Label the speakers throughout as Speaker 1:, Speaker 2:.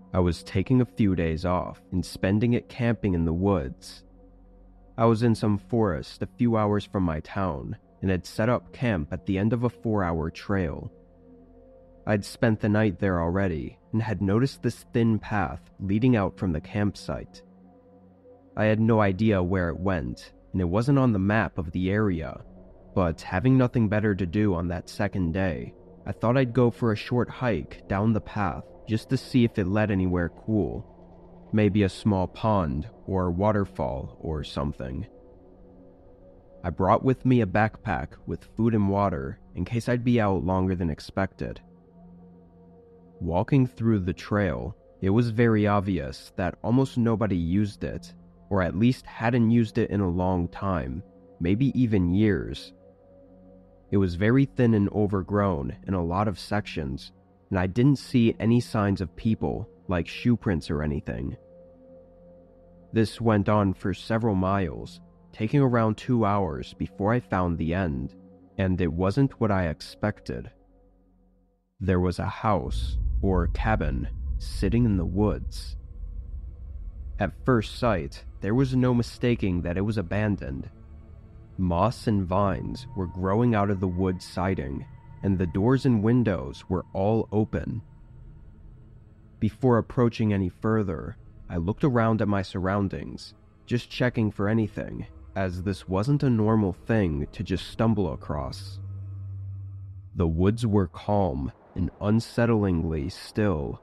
Speaker 1: I was taking a few days off and spending it camping in the woods. I was in some forest a few hours from my town and had set up camp at the end of a 4-hour trail. I'd spent the night there already and had noticed this thin path leading out from the campsite. I had no idea where it went, and it wasn't on the map of the area, but having nothing better to do on that second day, I thought I'd go for a short hike down the path just to see if it led anywhere cool. Maybe a small pond or waterfall or something. I brought with me a backpack with food and water in case I'd be out longer than expected. Walking through the trail, it was very obvious that almost nobody used it, or at least hadn't used it in a long time, maybe even years. It was very thin and overgrown in a lot of sections, and I didn't see any signs of people, like shoe prints or anything. This went on for several miles, taking around 2 hours before I found the end, and it wasn't what I expected. There was a house, or cabin, sitting in the woods. At first sight, there was no mistaking that it was abandoned. Moss and vines were growing out of the wood siding, and the doors and windows were all open. Before approaching any further, I looked around at my surroundings, just checking for anything, as this wasn't a normal thing to just stumble across. The woods were calm and unsettlingly still.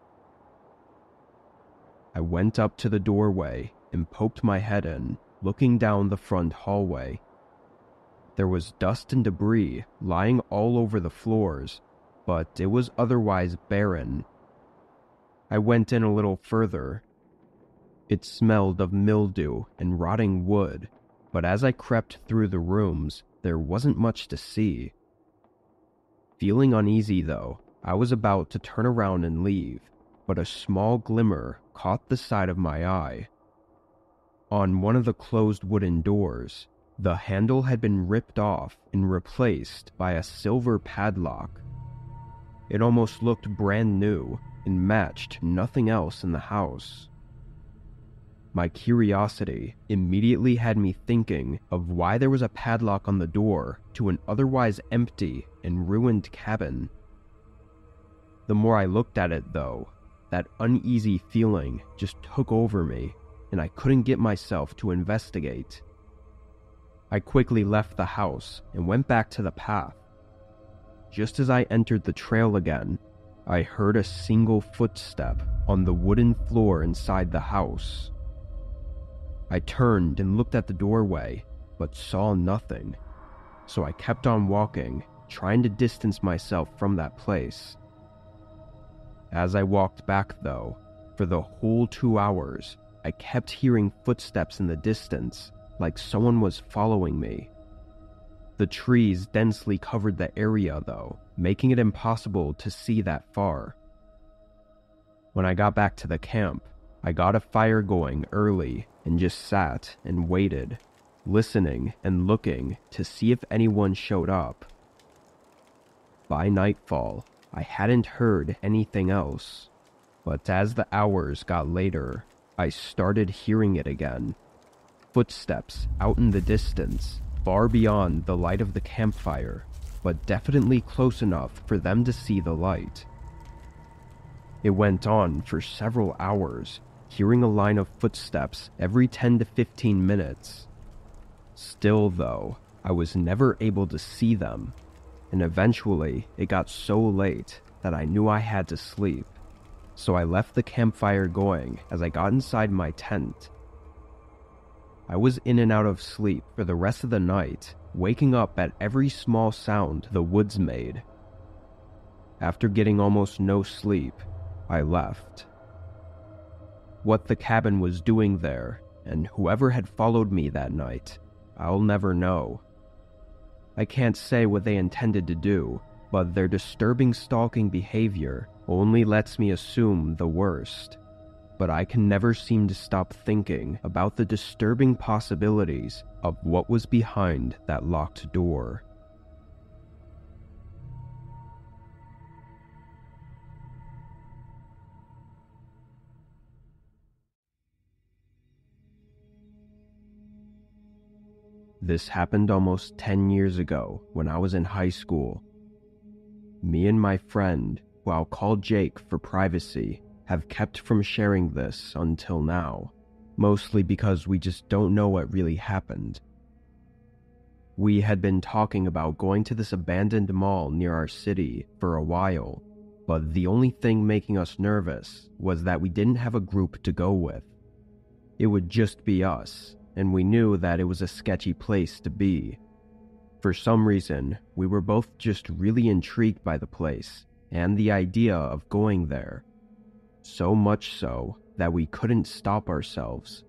Speaker 1: I went up to the doorway and poked my head in, looking down the front hallway. There was dust and debris lying all over the floors, but it was otherwise barren. I went in a little further. It smelled of mildew and rotting wood, but as I crept through the rooms, there wasn't much to see. Feeling uneasy though, I was about to turn around and leave, but a small glimmer caught the side of my eye. On one of the closed wooden doors, the handle had been ripped off and replaced by a silver padlock. It almost looked brand new and matched nothing else in the house. My curiosity immediately had me thinking of why there was a padlock on the door to an otherwise empty and ruined cabin. The more I looked at it though, that uneasy feeling just took over me, and I couldn't get myself to investigate. I quickly left the house and went back to the path. Just as I entered the trail again, I heard a single footstep on the wooden floor inside the house. I turned and looked at the doorway, but saw nothing, so I kept on walking, trying to distance myself from that place. As I walked back though, for the whole 2 hours, I kept hearing footsteps in the distance, like someone was following me. The trees densely covered the area though, making it impossible to see that far. When I got back to the camp, I got a fire going early and just sat and waited, listening and looking to see if anyone showed up. By nightfall, I hadn't heard anything else, but as the hours got later, I started hearing it again. Footsteps out in the distance, far beyond the light of the campfire, but definitely close enough for them to see the light. It went on for several hours, hearing a line of footsteps every 10 to 15 minutes. Still though, I was never able to see them, and eventually it got so late that I knew I had to sleep, so I left the campfire going as I got inside my tent. I was in and out of sleep for the rest of the night, waking up at every small sound the woods made. After getting almost no sleep, I left. What the cabin was doing there, and whoever had followed me that night, I'll never know. I can't say what they intended to do, but their disturbing stalking behavior only lets me assume the worst. But I can never seem to stop thinking about the disturbing possibilities of what was behind that locked door. This happened almost 10 years ago when I was in high school. Me and my friend, who I'll call Jake for privacy, have kept from sharing this until now, mostly because we just don't know what really happened. We had been talking about going to this abandoned mall near our city for a while, but the only thing making us nervous was that we didn't have a group to go with. It would just be us, and we knew that it was a sketchy place to be. For some reason, we were both just really intrigued by the place and the idea of going there. So much so that we couldn't stop ourselves.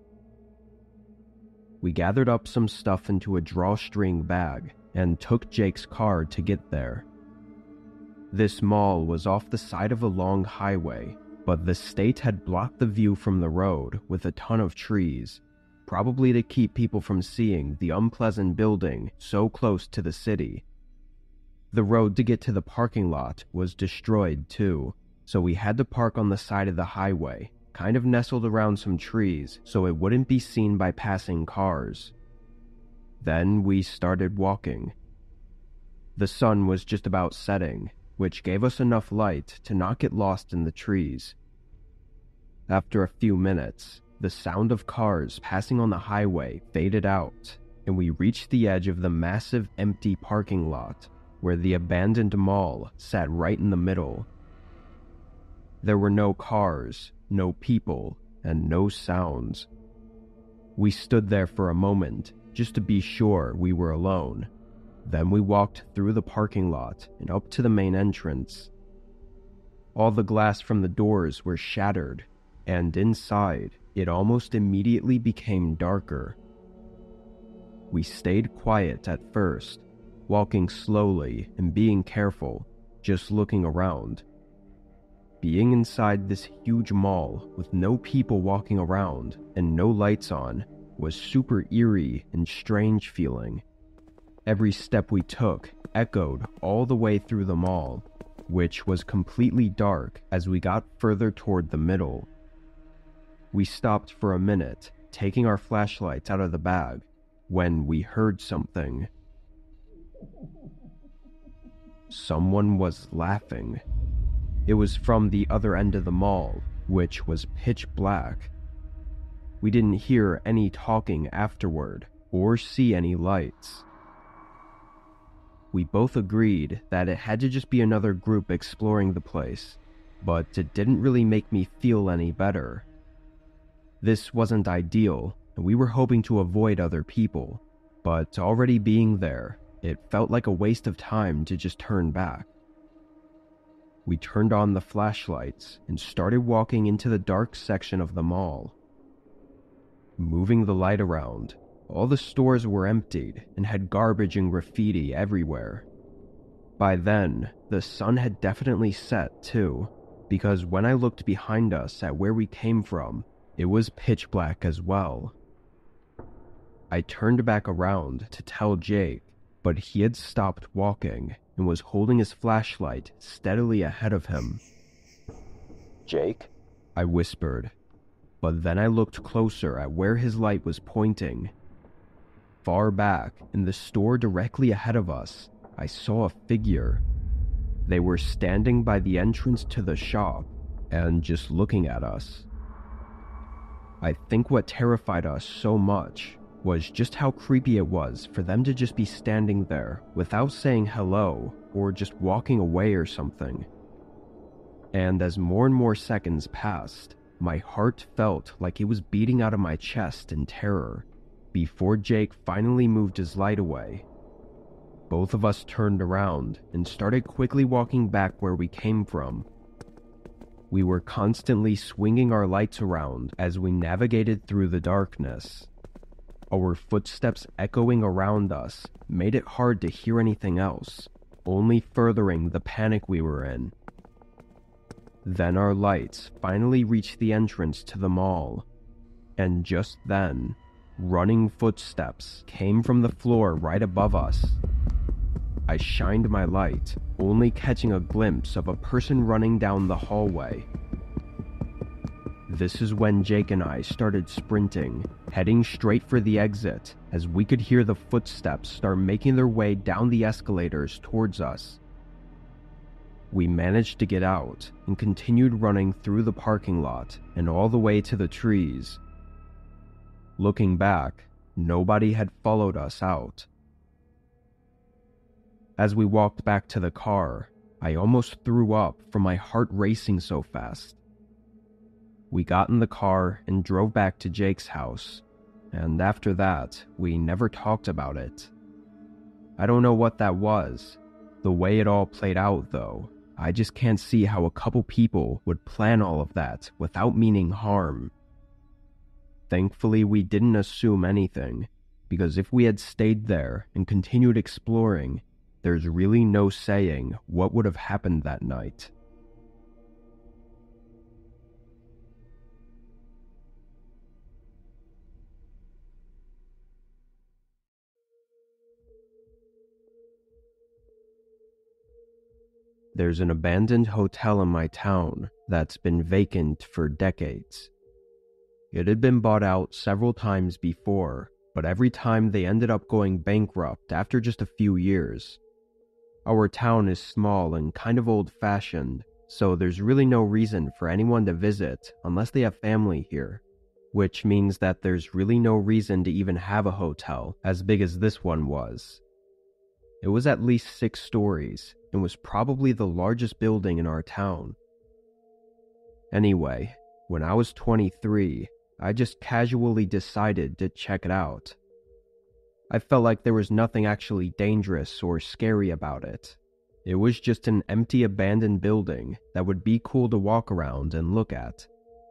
Speaker 1: We gathered up some stuff into a drawstring bag and took Jake's car to get there. This mall was off the side of a long highway, but the state had blocked the view from the road with a ton of trees, probably to keep people from seeing the unpleasant building so close to the city. The road to get to the parking lot was destroyed too, so we had to park on the side of the highway, kind of nestled around some trees so it wouldn't be seen by passing cars. Then we started walking. The sun was just about setting, which gave us enough light to not get lost in the trees. After a few minutes, the sound of cars passing on the highway faded out, and we reached the edge of the massive empty parking lot, where the abandoned mall sat right in the middle. There were no cars, no people, and no sounds. We stood there for a moment, just to be sure we were alone. Then we walked through the parking lot and up to the main entrance. All the glass from the doors were shattered, and inside, it almost immediately became darker. We stayed quiet at first, walking slowly and being careful, just looking around. Being inside this huge mall with no people walking around and no lights on was super eerie and strange feeling. Every step we took echoed all the way through the mall, which was completely dark as we got further toward the middle. We stopped for a minute, taking our flashlights out of the bag, when we heard something. Someone was laughing. It was from the other end of the mall, which was pitch black. We didn't hear any talking afterward, or see any lights. We both agreed that it had to just be another group exploring the place, but it didn't really make me feel any better. This wasn't ideal, and we were hoping to avoid other people, but already being there, it felt like a waste of time to just turn back. We turned on the flashlights and started walking into the dark section of the mall. Moving the light around, all the stores were emptied and had garbage and graffiti everywhere. By then, the sun had definitely set too, because when I looked behind us at where we came from, it was pitch black as well. I turned back around to tell Jake, but he had stopped walking and was holding his flashlight steadily ahead of him. "Jake?" I whispered, but then I looked closer at where his light was pointing. Far back, in the store directly ahead of us, I saw a figure. They were standing by the entrance to the shop and just looking at us. I think what terrified us so much was just how creepy it was for them to just be standing there without saying hello or just walking away or something. And as more and more seconds passed, my heart felt like it was beating out of my chest in terror, before Jake finally moved his light away. Both of us turned around and started quickly walking back where we came from. We were constantly swinging our lights around as we navigated through the darkness. Our footsteps echoing around us made it hard to hear anything else, only furthering the panic we were in. Then our lights finally reached the entrance to the mall, and just then, running footsteps came from the floor right above us. I shined my light, only catching a glimpse of a person running down the hallway. This is when Jake and I started sprinting, heading straight for the exit, as we could hear the footsteps start making their way down the escalators towards us. We managed to get out and continued running through the parking lot and all the way to the trees. Looking back, nobody had followed us out. As we walked back to the car, I almost threw up from my heart racing so fast. We got in the car and drove back to Jake's house, and after that, we never talked about it. I don't know what that was. The way it all played out, though, I just can't see how a couple people would plan all of that without meaning harm. Thankfully, we didn't assume anything, because if we had stayed there and continued exploring, there's really no saying what would have happened that night. There's an abandoned hotel in my town that's been vacant for decades. It had been bought out several times before, but every time they ended up going bankrupt after just a few years. Our town is small and kind of old-fashioned, so there's really no reason for anyone to visit unless they have family here, which means that there's really no reason to even have a hotel as big as this one was. It was at least 6 stories and was probably the largest building in our town. Anyway, when I was 23, I just casually decided to check it out. I felt like there was nothing actually dangerous or scary about it. It was just an empty abandoned building that would be cool to walk around and look at.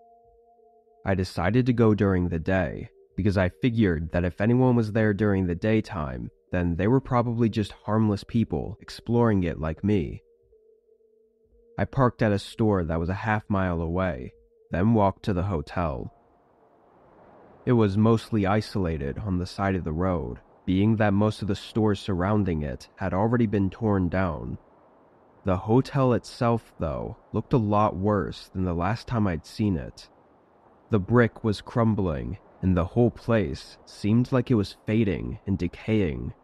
Speaker 1: I decided to go during the day because I figured that if anyone was there during the daytime, then they were probably just harmless people exploring it like me. I parked at a store that was a half-mile away, then walked to the hotel. It was mostly isolated on the side of the road, being that most of the stores surrounding it had already been torn down. The hotel itself, though, looked a lot worse than the last time I'd seen it. The brick was crumbling, and the whole place seemed like it was fading and decaying.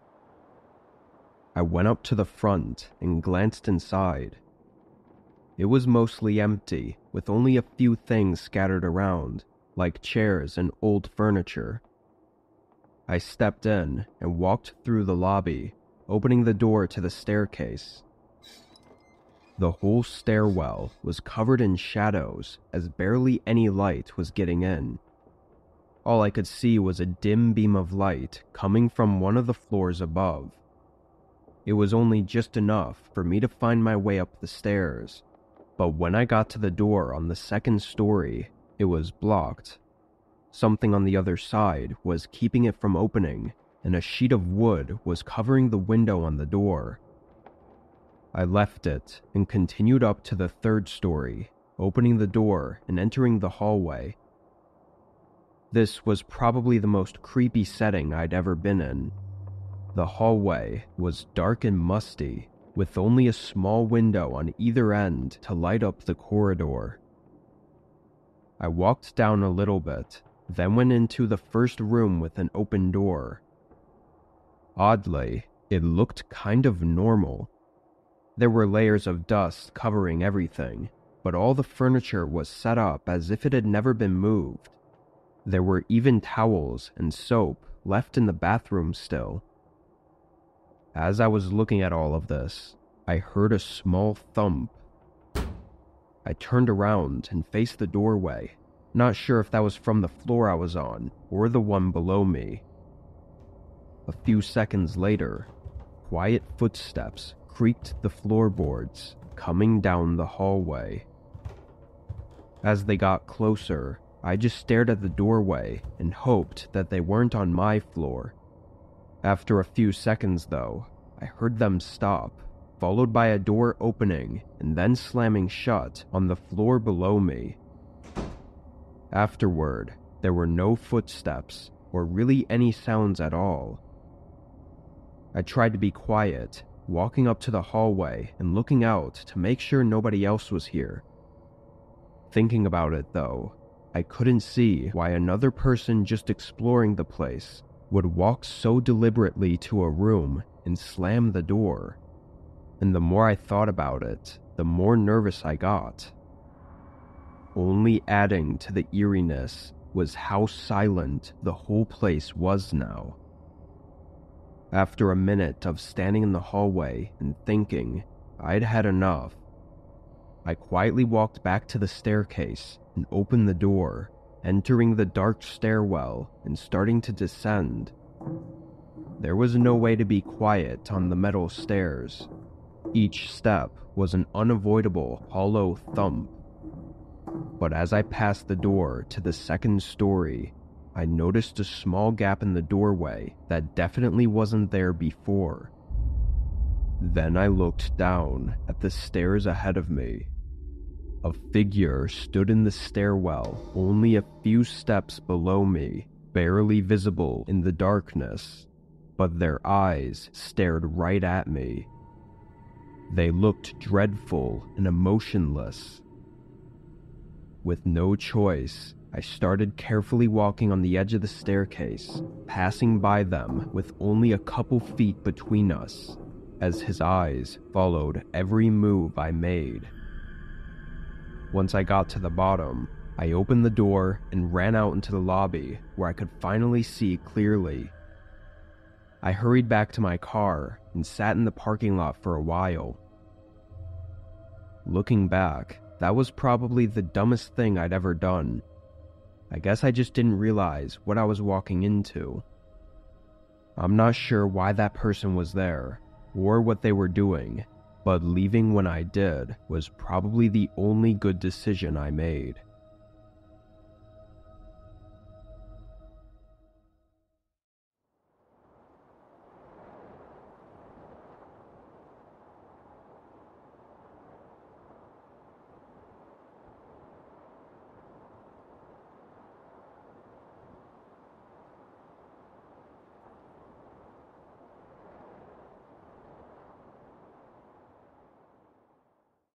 Speaker 1: I went up to the front and glanced inside. It was mostly empty, with only a few things scattered around, like chairs and old furniture. I stepped in and walked through the lobby, opening the door to the staircase. The whole stairwell was covered in shadows as barely any light was getting in. All I could see was a dim beam of light coming from one of the floors above. It was only just enough for me to find my way up the stairs, but when I got to the door on the second story, it was blocked. Something on the other side was keeping it from opening, and a sheet of wood was covering the window on the door. I left it and continued up to the third story, opening the door and entering the hallway. This was probably the most creepy setting I'd ever been in. The hallway was dark and musty, with only a small window on either end to light up the corridor. I walked down a little bit, then went into the first room with an open door. Oddly, it looked kind of normal. There were layers of dust covering everything, but all the furniture was set up as if it had never been moved. There were even towels and soap left in the bathroom still. As I was looking at all of this, I heard a small thump. I turned around and faced the doorway, not sure if that was from the floor I was on or the one below me. A few seconds later, quiet footsteps creaked the floorboards coming down the hallway. As they got closer, I just stared at the doorway and hoped that they weren't on my floor. After a few seconds, though, I heard them stop, followed by a door opening and then slamming shut on the floor below me. Afterward, there were no footsteps or really any sounds at all. I tried to be quiet, walking up to the hallway and looking out to make sure nobody else was here. Thinking about it, though, I couldn't see why another person just exploring the place would walk so deliberately to a room and slam the door. And the more I thought about it, the more nervous I got. Only adding to the eeriness was how silent the whole place was now. After a minute of standing in the hallway and thinking I'd had enough, I quietly walked back to the staircase and opened the door, entering the dark stairwell and starting to descend. There was no way to be quiet on the metal stairs. Each step was an unavoidable hollow thump. But as I passed the door to the second story, I noticed a small gap in the doorway that definitely wasn't there before. Then I looked down at the stairs ahead of me. A figure stood in the stairwell only a few steps below me, barely visible in the darkness, but their eyes stared right at me. They looked dreadful and emotionless. With no choice, I started carefully walking on the edge of the staircase, passing by them with only a couple feet between us, as his eyes followed every move I made. Once I got to the bottom, I opened the door and ran out into the lobby where I could finally see clearly. I hurried back to my car and sat in the parking lot for a while. Looking back, that was probably the dumbest thing I'd ever done. I guess I just didn't realize what I was walking into. I'm not sure why that person was there, or what they were doing, but leaving when I did was probably the only good decision I made.